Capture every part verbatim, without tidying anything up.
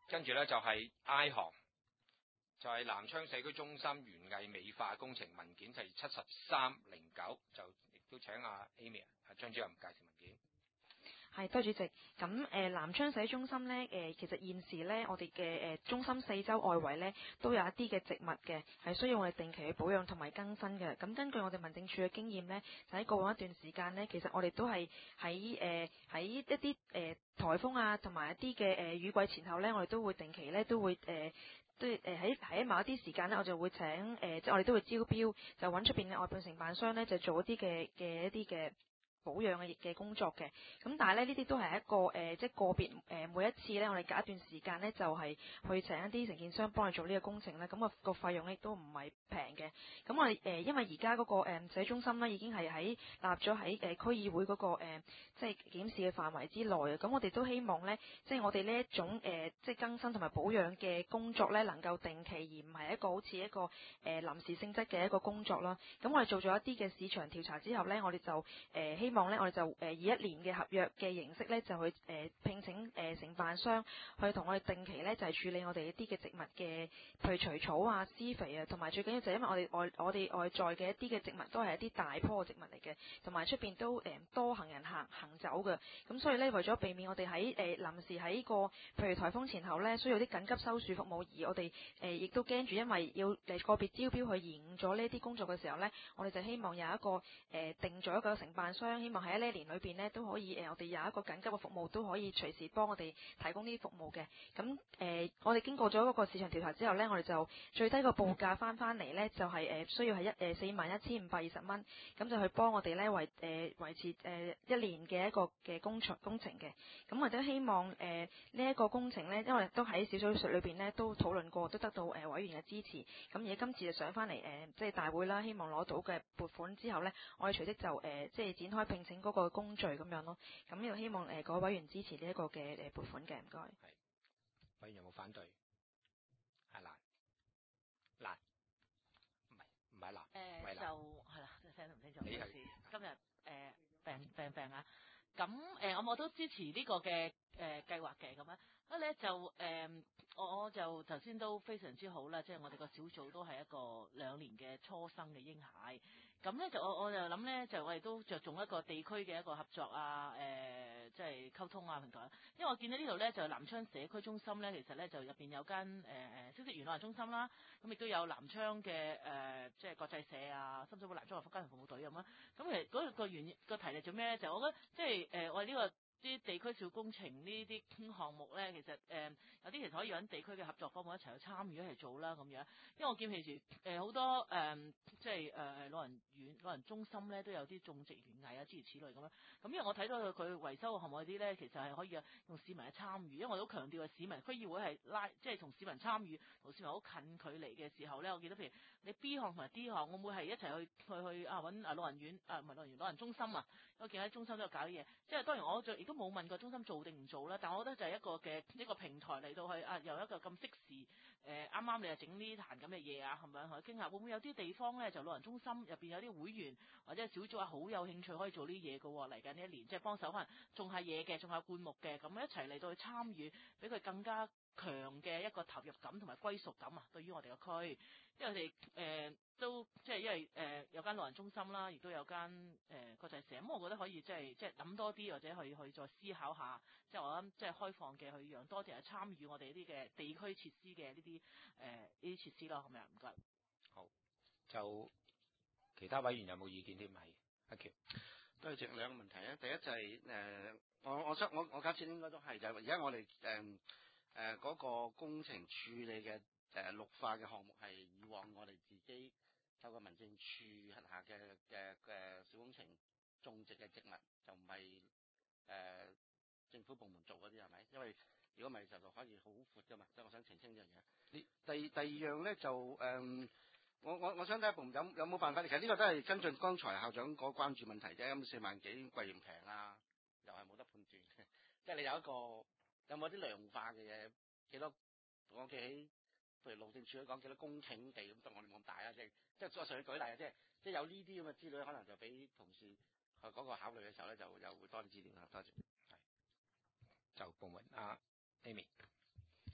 跟住咧就係 I 行，就係南昌社區中心園藝美化工程文件係七十三零九，就亦都請阿 Amy 啊張主任介紹文件。 係，多謝主席。咁誒、呃、南昌社區中心咧，誒、呃、其實現時咧，我哋嘅誒中心四周外圍咧，都有一啲嘅植物嘅，係需要我哋定期去保養同埋更新嘅。咁根據我哋民政處嘅經驗咧，就喺過往一段時間咧，其實我哋都係喺誒喺一啲誒颱風啊，同埋一啲嘅誒雨季前後咧，我哋都會定期咧都會誒。呃都誒喺喺某一啲時間咧，我就會請誒、呃，即係我哋都會招標，就揾出邊嘅外判承辦商咧，就做一啲嘅嘅一啲嘅保養嘅嘅工作嘅。咁但係咧，呢啲都係一個誒、呃，即係個別誒、呃，每一次咧，我哋隔一段時間咧，就係、是、去請一啲承建商幫你做呢個工程咧。咁、那個個費用亦都唔係平嘅。咁我哋誒、呃，因為而家嗰個誒社中心咧，已經係喺立咗喺誒區議會嗰、那個、呃、即係檢視嘅範圍之內啊。咁我哋都希望咧，即係我哋呢一種誒、呃，即係更新同埋保養嘅工作咧，能夠定期，而唔係一個好似一個誒、呃、臨時性質嘅一個工作啦。咁我哋做咗一啲嘅市場調查之後咧，我哋就誒、呃、希望咧，我哋就誒、呃、以一年嘅合約嘅形式咧，就去誒、呃、聘請誒、呃、承辦商去同我哋定期咧，就係、是、處理我哋一啲嘅植物嘅，譬如除草啊、施肥啊，同埋最緊要就係因為我哋外我哋外在嘅一啲嘅植物都係一啲大棵嘅植物嚟嘅，同埋出邊都誒、呃、多行人行行走嘅。咁所以咧，為咗避免我哋喺誒臨時喺個譬如颱風前後咧，需要啲緊急收樹服務，而我哋誒亦都驚住，因為要嚟個別招標去延誤咗呢啲工作嘅時候咧，我哋就希望有一個誒、呃、定咗一個承辦商，希望喺呢一年裏邊咧都可以誒、呃，我哋有一個緊急嘅服務都可以隨時幫我哋提供呢啲服務嘅。咁誒、呃，我哋經過咗嗰個市場調查之後咧，我哋就最低個報價翻翻嚟咧，就係、是、誒、呃、需要係一誒四萬一千五百二十蚊，咁就去幫我哋咧維誒維持誒、呃、一年嘅一個嘅工程工程嘅。咁我哋都希望誒呢一個工程咧，因為都喺小組述裏邊咧都討論過，都得到誒、呃、委員嘅支持。咁而家今次就上翻嚟誒，即係大會啦，希望攞到嘅撥款之後咧，我哋隨即就誒、呃、即係展開聘請嗰個工序咁樣咯。咁又希望誒各位委員支持呢一個嘅誒撥款嘅，唔該。係。 委員有冇反對？係難難，唔係唔係難。 誒就係啦，聲都唔清楚。 你係今日誒、呃、病病病啊！咁誒、呃，我我都支持呢個嘅誒、呃、計劃嘅咁樣。咁咧就誒、呃，我我就頭先都非常之好啦，即係我哋個小組都係一個兩年嘅初生嘅嬰孩。咁咧就我我就諗咧，就我哋都着重一個地區嘅一個合作啊，誒、呃，即係溝通啊平台。因為我見到呢度咧就南昌社區中心咧，其實咧就入邊有間誒誒消息員老人中心啦，咁亦都有南昌嘅誒、呃、即係國際社啊，深水埗南昌華福家庭服務隊咁樣。咁其實嗰個原因個題嚟做咩咧？就我覺得即係誒、呃、我哋呢個。啲地區小工程呢啲項目咧，其實誒、呃、有啲其實可以揾地區嘅合作方面一齊去參與一齊做啦咁樣。因為我見譬如誒好多誒、呃、即係誒誒老人院、老人中心咧都有啲種植園藝啊諸如此類咁樣。咁因為我睇到佢維修嘅項目嗰啲咧，其實係可以用市民嘅參與。因為我都強調嘅市民區議會係拉，即係同市民參與，同市民好近距離嘅時候咧，我記得譬如你 B 項同埋 D 項，我會係一齊去去去啊揾啊老人院啊唔係老人院老人中心啊，我見喺中心都有搞啲嘢。即係當然我就亦都冇問過中心做定唔做啦，但係我覺得就係一個嘅一個平台嚟到去啊，由一個咁適時誒啱啱你又整呢壇咁嘅嘢啊，係咪同佢傾下會唔會有啲地方咧就老人中心入邊有啲會員或者小組啊好有興趣可以做呢嘢嘅喎，嚟緊呢一年即係幫手可能種下嘢嘅，種下灌木嘅，咁一齊嚟到去參與，俾佢更加強嘅一個投入感同埋歸屬感啊，對於我哋個區，因為我哋誒、呃、都即係因為誒、呃、有間老人中心啦，亦都有間誒、呃、國際社，咁我覺得可以即係即係諗多啲，或者去去再思考下，即係我諗即係開放嘅去讓多啲人參與我哋呢啲嘅地區設施嘅呢啲誒呢啲設施咯，咁樣唔該。 好，就其他委員有冇意見添？係阿喬。 都係兩個問題咧。第一就係、是、誒、呃，我我想我我假設應該都係就係而家我哋誒誒嗰個工程處理嘅誒、呃、綠化嘅項目係以往我哋自己透過民政處轄下嘅嘅嘅小工程種植嘅植物，就唔係誒政府部門做嗰啲係咪？因為如果唔係就可以好闊噶嘛，所以我想澄清呢樣嘢。第第二樣咧就誒。呃我我我想睇下部有有冇辦法？其實呢個都係跟進剛才校長嗰關注問題啫。咁四萬幾貴唔平啊？又係冇得判斷嘅。即係你有一個有冇啲量化嘅嘢？幾多？我記起譬如路政署講幾多公頃地咁，得我哋冇咁大啊。即係即係再上去舉例啊！即係即係有呢啲咁嘅資料，可能就俾同事去嗰個考慮嘅時候咧，就又會多啲資料啦。多謝。 係就部門啊 Amy。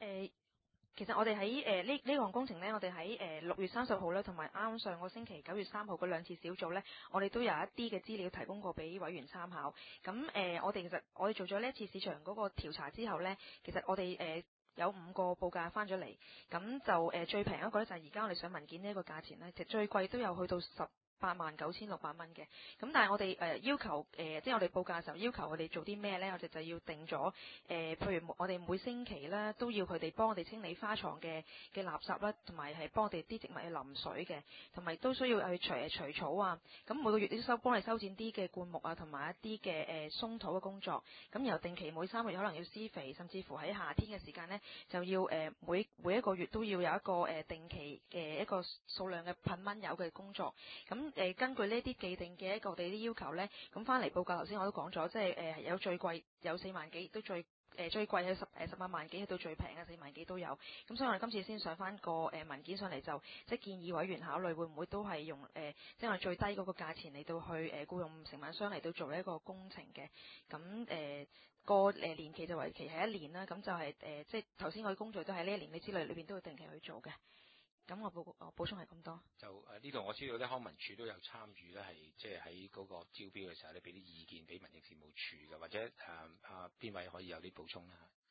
誒。其實我哋喺誒呢呢項工程咧，我哋喺誒六月三十號咧，同埋啱上個星期九月三號嗰兩次小組咧，我哋都有一啲嘅資料提供過俾委員參考。咁誒、呃，我哋其實我哋做咗呢一次市場嗰個調查之後咧，其實我哋誒、呃、有五個報價翻咗嚟，咁就誒、呃、最平一個咧就係而家我哋上文件呢一個價錢咧，其實最貴都有去到十八萬九千六百蚊嘅。咁但係我哋誒、呃、要求誒、呃，即係我哋報價嘅時候要求佢哋做啲咩咧？我哋就要定咗誒、呃，譬如我哋每星期咧都要佢哋幫我哋清理花床嘅嘅垃圾啦，同埋係幫我哋啲植物去淋水嘅，同埋都需要去除誒除草啊。咁每個月都收幫你修剪啲嘅灌木啊，同埋一啲嘅誒鬆土嘅工作。咁然後定期每三個月可能要施肥，甚至乎喺夏天嘅時間咧就要誒、呃、每每一個月都要有一個誒、呃、定期嘅一個數量嘅噴蚊油嘅工作。咁誒、呃、根據呢啲既定嘅一個我哋啲要求咧，咁翻嚟報價頭先我都講咗，即係誒、呃、有最貴有四萬幾，亦都最誒、呃、最貴有十誒十八萬幾，去到最平嘅四萬幾都有。咁所以我哋今次先上翻個誒、呃、文件上嚟，就即係建議委員考慮會唔會都係用誒、呃、即係我哋最低嗰個價錢嚟到去誒、呃、僱用承辦商嚟到做一個工程嘅。咁誒、呃個誒年期就為期係一年啦。咁就係、是、誒、呃、即係頭先我哋工序都喺呢一年嘅之內裏邊都會定期去做嘅。咁我補我補充係咁多。 就誒呢度我知道咧，康文署都有參與咧，係即係喺嗰個招標嘅時候咧，俾啲意見俾民政事務處嘅，或者誒啊邊位可以有啲補充啦？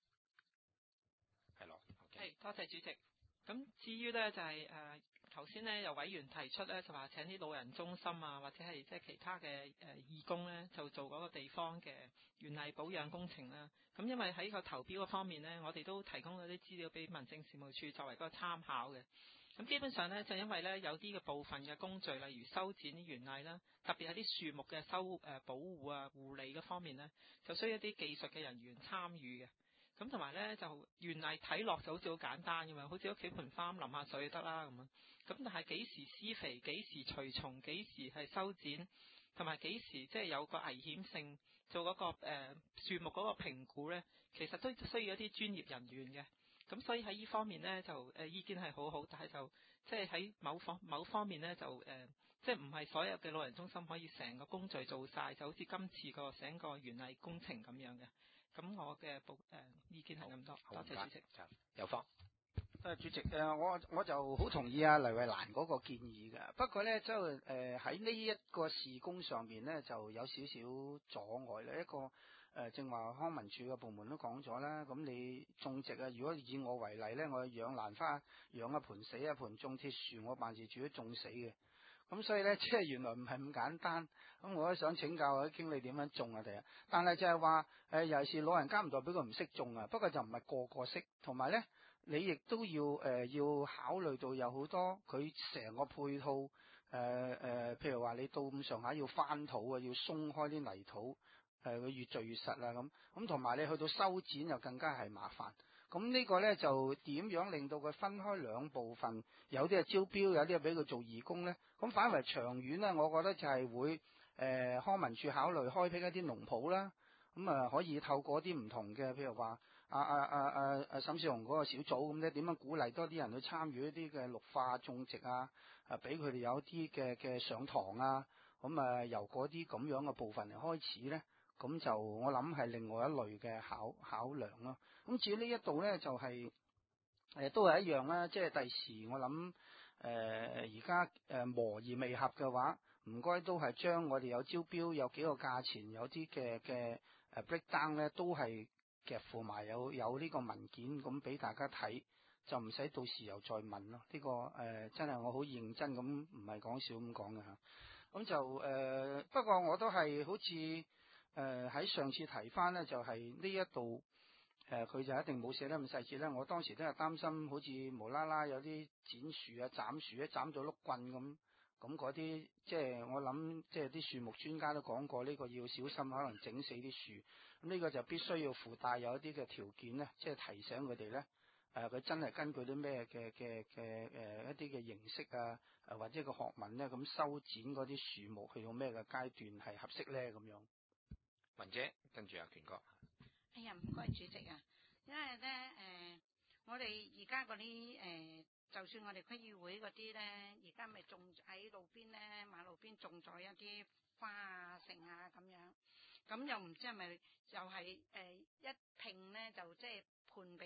係咯， 係多謝主席。咁至於咧就係誒頭先咧有委員提出咧就話請啲老人中心啊，或者係即係其他嘅誒義工咧，就做嗰個地方嘅園藝保養工程啦。咁因為喺個投標嗰方面咧，我哋都提供咗啲資料俾民政事務處作為個參考嘅。咁基本上咧，就因為咧有啲嘅部分嘅工序，例如修剪啲園藝啦，特別係啲樹木嘅修誒、呃、保護啊、護理嗰方面咧，就需要一啲技術嘅人員參與嘅。咁同埋咧就園藝睇落就好似好簡單咁樣，好似屋企盆花淋下水就得啦咁樣。咁但係幾時施肥、幾時除蟲、幾時係修剪，同埋幾時即係有個危險性做嗰、嗰個誒、呃、樹木嗰個評估咧，其實都需要一啲專業人員嘅。咁所以喺呢方面咧就誒、呃、意見係好好，但係就即係喺某方某方面咧就誒、呃、即係唔係所有嘅老人中心可以成個工序做晒，就好似今次個成個園藝工程咁樣嘅。咁我嘅報誒意見係咁多，多謝主席。 有方。 誒主席誒，我我就好同意啊黎慧蘭嗰個建議嘅。不過咧，即係誒喺呢一個事工上邊咧，就有少少阻礙啦。一個誒、呃、正話康文署嘅部門都講咗啦。咁你種植啊，如果以我為例咧，我養蘭花養一盆死一盆，種鐵樹我辦事處都種死嘅。咁所以咧，即係原來唔係咁簡單。咁我都想請教下經理點樣種啊？第一，但係就係話誒，尤其是老人家唔代表佢唔識種啊。不過就唔係個個識，同埋咧。你亦都要誒、呃、要考慮到有好多佢成個配套誒誒、呃呃，譬如話你到咁上下要翻土啊，要鬆開啲泥土誒，佢、呃、越聚越實啊咁。咁同埋你去到修剪又更加係麻煩。咁呢個咧就點樣令到佢分開兩部分？有啲係招標，有啲係俾佢做義工咧。咁反為長遠咧，我覺得就係會誒、呃、康文署考慮開闢一啲農圃啦。咁啊、呃、可以透過啲唔同嘅，譬如話。啊啊啊啊啊！沈少紅嗰個小組咁咧，點樣鼓勵多啲人去參與一啲嘅綠化種植啊？啊，俾佢哋有啲嘅嘅上堂啊，咁啊由嗰啲咁樣嘅部分嚟開始咧，咁就我諗係另外一類嘅考考量咯。咁至於呢一度咧，就係、是、誒都係一樣啦，即係第時我諗誒而家誒磨而未合嘅話，唔該都係將我哋有招標有幾個價錢，有啲嘅嘅誒 breakdown 咧，都係。夾附埋有有呢個文件咁俾大家睇，就唔使到時又再問咯。呢、這個誒、呃、真係我好認真咁，唔係講笑咁講嘅嚇。咁就誒、呃、不過我都係好似誒喺上次提翻咧，就係、是、呢一度誒佢就一定冇寫得咁細節咧。我當時都係擔心，好似無啦啦有啲剪樹啊、斬樹咧，斬到碌棍咁。咁嗰啲即係我諗，即係啲樹木專家都講過，呢、這個要小心，可能整死啲樹。咁呢個就必須要附帶有一啲嘅條件咧，即係提醒佢哋咧，誒、呃、佢真係根據啲咩嘅嘅嘅誒一啲嘅形式啊，誒或者個學問咧，咁修剪嗰啲樹木去到咩嘅階段係合適咧咁樣。 文姐跟住阿權哥。 哎呀，唔該主席啊，因為咧誒、呃，我哋而家嗰啲誒，就算我哋區議會嗰啲咧，而家咪種喺路邊咧，馬路邊種咗一啲花啊、成啊咁樣。咁又唔知係咪又係誒一拼咧，就即係判俾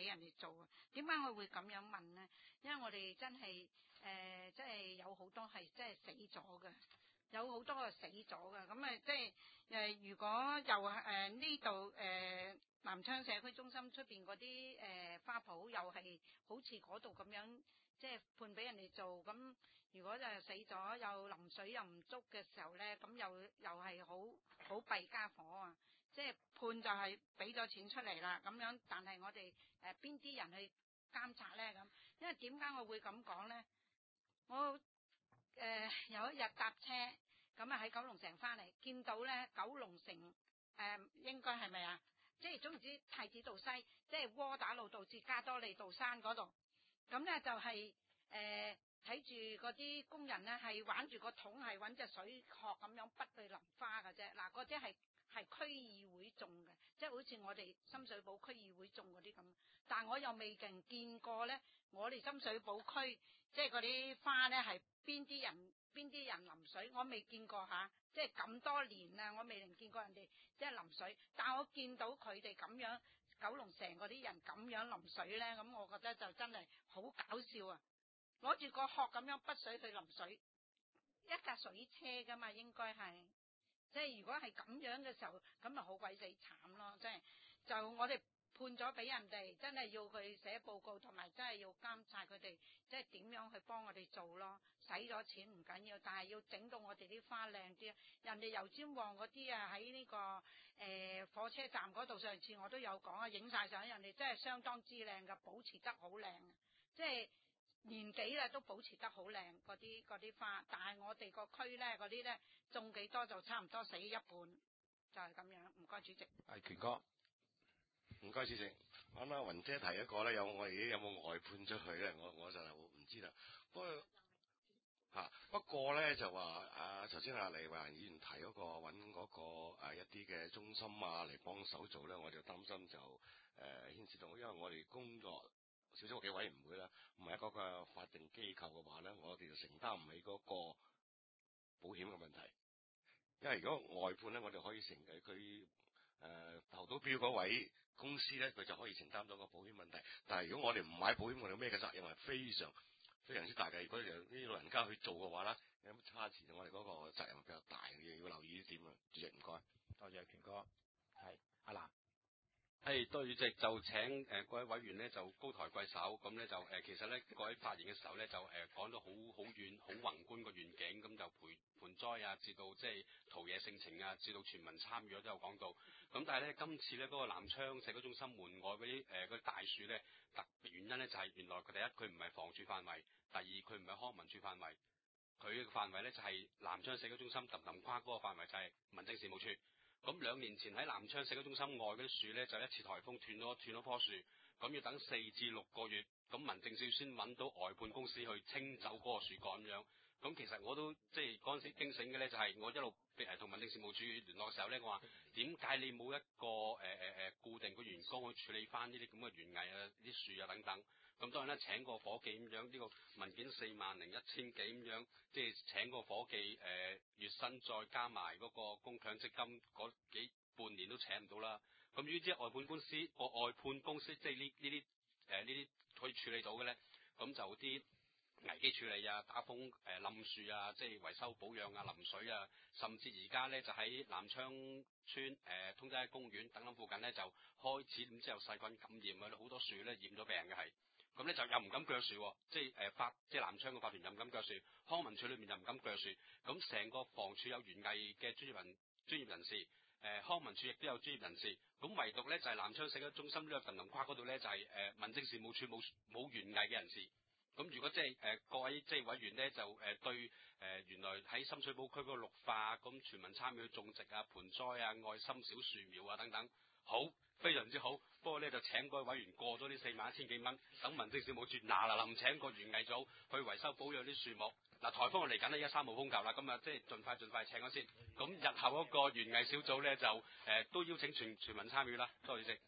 人哋做啊。點解我會咁樣問咧？因為我哋真係誒，即係有好多係真係死咗嘅，有好多係死咗嘅。咁啊，即係誒，如果又誒呢度誒南昌社區中心出邊嗰啲誒花圃，又係好似嗰度咁樣，即係判俾人哋做咁。如果就係死咗，又淋水又唔足嘅時候咧，咁又又係好好弊家伙啊！即係判就係俾咗錢出嚟啦，咁樣，但係我哋誒邊啲人去監察咧？咁，因為點解我會咁講咧？我誒、呃、有一日搭車，咁啊喺九龍城翻嚟，見到咧九龍城誒、呃、應該係咪啊？即係總唔知太子道西，即係窩打老道至加多利道山嗰度，咁咧就係誒睇住嗰啲工人咧係玩住個桶，係揾隻水殼咁樣滗去淋花嘅啫。嗱，嗰啲係係區議會種嘅，即係好似我哋深水埗區議會種嗰啲咁。但我又未曾見過咧，我哋深水埗區即係嗰啲花咧係邊啲人邊啲人淋水，我未見過吓。即係咁多年啊，我未能見過人哋即係淋水，但我見到佢哋咁樣九龍城嗰啲人咁樣淋水咧，咁我覺得就真係好搞笑啊！攞住個殼咁樣滗水去淋水，一架水車噶嘛，應該係，即係如果係咁樣嘅時候，咁咪好鬼死慘咯！即係就我哋判咗俾人哋，真係要佢寫報告，同埋真係要監察佢哋，即係點樣去幫我哋做咯。使咗錢唔緊要，但係要整到我哋啲花靚啲。人哋油尖旺嗰啲啊，喺呢、這個誒、呃、火車站嗰度，上次我都有講啊，影晒相，人哋真係相當之靚噶，保持得好靚，即係。年紀咧都保持得好靚，嗰啲嗰啲花，但係我哋個區咧嗰啲咧種幾多就差唔多死一半，就係、是、咁樣。唔該主席。 係權哥， 唔該主席。啱啱雲姐提一個咧，有我哋有冇外判出去咧？我我就唔知啦。不過嚇、啊，不過咧就話啊，頭先阿黎慧嫻議員提嗰、那個揾嗰、那個、啊、一啲嘅中心啊嚟幫手做咧，我就擔心就誒、呃、牽涉到，因為我哋工作。小組嘅委員會啦，唔係一個個法定機構嘅話咧，我哋就承擔唔起嗰個保險嘅問題。因為如果外判咧，我哋可以承誒佢誒投到標嗰位公司咧，佢就可以承擔到個保險問題。但係如果我哋唔買保險，我哋咩嘅責任係非常非常之大嘅。如果由啲老人家去做嘅話咧，有乜差池，我哋嗰個責任比較大嘅，要留意呢點啊。主席唔該， 多謝權哥，係阿蘭。 係，多謝主席，就請誒、呃、各位委員咧就高抬貴手，咁咧就誒、呃、其實咧各位發言嘅時候咧就誒、呃、講到好好遠好宏觀個願景，咁就培盆栽啊，至到即係陶冶性情啊，至到全民參與都有講到。咁但係咧今次咧嗰、那個南昌社區中心門外嗰啲誒啲大樹咧，特別原因咧就係、是、原來佢第一佢唔係房署範圍，第二佢唔係康文署範圍，佢嘅範圍咧就係、是、南昌社區中心氹氹跨嗰個範圍就係民政事務處。咁兩年前喺南昌社區中心外嗰啲樹咧，就一次颱風斷咗斷咗棵樹，咁要等四至六個月，咁民政處先揾到外判公司去清走嗰個樹幹咁樣。咁其實我都即係嗰陣時驚醒嘅咧，就係我一路誒同民政事務處聯絡嘅時候咧，我話點解你冇一個誒誒誒固定嘅員工去處理翻呢啲咁嘅園藝啊、啲樹啊等等？咁當然啦，請個伙計咁樣，呢、這個文件四萬零一千幾咁樣，即係請個伙計誒、呃、月薪再加埋嗰個公強積金嗰幾半年都請唔到啦。咁於之外判公司個外判公司即係呢呢啲誒呢啲可以處理到嘅咧，咁就啲危機處理啊、打風誒冧樹啊、即係維修保養啊、淋水啊，甚至而家咧就喺南昌村誒、呃、通濟公園等等附近咧就開始咁之後細菌感染啊，好多樹咧染咗病嘅係。咁咧就又唔敢鋸樹，即係誒法，即係南昌嘅法團又唔敢鋸樹，康文署裏面又唔敢鋸樹，咁成個房署有園藝嘅專業人專業人士，誒、呃、康文署亦都有專業人士，咁唯獨咧就係、是、南昌社區中心呢個墳林跨嗰度咧就係、是、誒、呃、民政事務處冇冇園藝嘅人士，咁如果即係誒各位即係委員咧就誒、呃、對誒、呃、原來喺深水埗區嗰個綠化，咁全民參與去種植啊、盆栽啊、愛心小樹苗啊等等，好。非常之好，不過咧就請嗰位委員過咗呢四萬一千幾蚊，等民政事務處嗱嗱臨請個園藝組去維修保養啲樹木。嗱颱風嚟緊咧，而家三號風球啦，咁啊即係盡快盡快請咗先。咁日後嗰個園藝小組咧就誒、呃、都邀請全全民參與啦。多謝主席。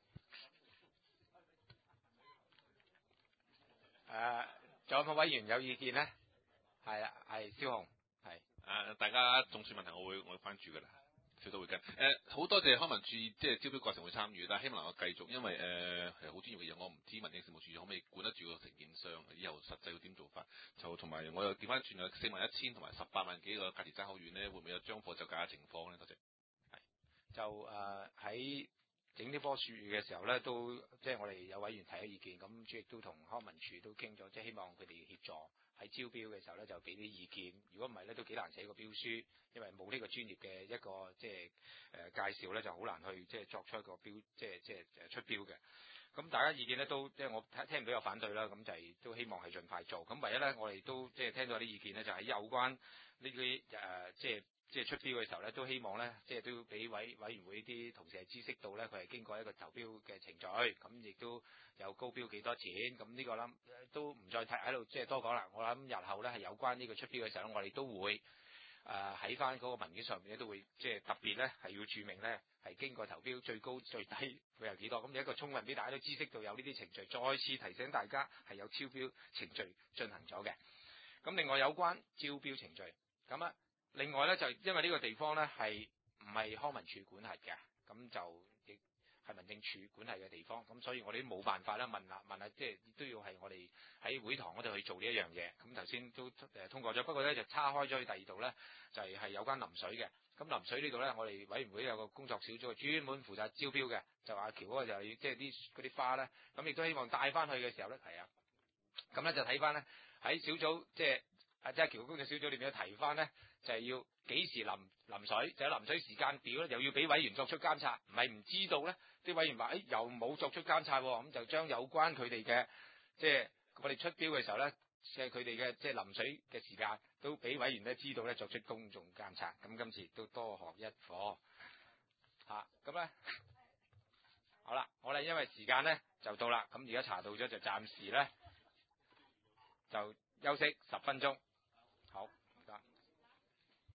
誒，仲有冇委員有意見咧？係啊，係蕭紅，係誒，大家種樹問題，我會我會關注噶啦。 小組會跟。誒、呃，好多謝康文署即係招標過程會參與，但係希望能夠繼續，因為誒係好專業嘅嘢，我唔知民政事務處可唔可以管得住個承建商，以後實際要點做法。就同埋我又調翻轉啊，四萬一千同埋十八萬幾個價錢爭好遠咧，會唔會有將貨就價嘅情況咧？多謝。 係就誒喺。呃整呢棵樹嘅時候咧，都即係我哋有委員提咗意見，咁主席都同康文署都傾咗，即係希望佢哋協助喺招標嘅時候咧，就俾啲意見。如果唔係咧，都幾難寫個標書，因為冇呢個專業嘅一個即係誒、呃、介紹咧，就好難去即係作出一個標，即係即係誒出標嘅。咁大家意見咧都即係我聽唔到有反對啦，咁就係都希望係盡快做。咁唯一咧，我哋都即係聽到啲意見咧，就係有關呢啲誒即係。即係出標嘅時候咧，都希望咧，即係都俾委委員會啲同事係知悉到咧，佢係經過一個投標嘅程序，咁亦都有高標幾多錢，咁呢個啦都唔再睇喺度，即係多講啦。我諗日後咧係有關呢個出標嘅時候咧，我哋都會誒喺翻嗰個文件上面咧都會即係特別咧係要註明咧係經過投標最高最低會有幾多，咁有一個充分俾大家都知悉到有呢啲程序，再次提醒大家係有超標程序進行咗嘅。咁另外有關招標程序，咁啊。另外咧就因為呢個地方咧係唔係康文署管轄嘅，咁就亦係民政處管轄嘅地方，咁所以我哋都冇辦法啦，問下問下，即係都要係我哋喺會堂嗰度去做呢一樣嘢。咁頭先都誒通過咗，不過咧就叉開咗去第二度咧，就係、是、係有關淋水嘅。咁淋水呢度咧，我哋委員會有個工作小組專門負責招標嘅，就阿喬嗰個就係即係啲嗰啲花咧，咁亦都希望帶翻去嘅時候咧，係啊，咁咧就睇翻咧喺小組即係阿即係喬工作小組裏面提翻咧。就係要幾時淋淋水，就係淋水時間表咧，又要俾委員作出監察，唔係唔知道咧。啲委員話：誒、哎、又冇作出監察，咁就將有關佢哋嘅即係我哋出標嘅時候咧，即係佢哋嘅即係淋水嘅時間，都俾委員咧知道咧，作出公眾監察。咁今次都多學一課嚇。咁、啊、咧好啦，我哋因為時間咧就到啦，咁而家查到咗就暫時咧就休息十分鐘。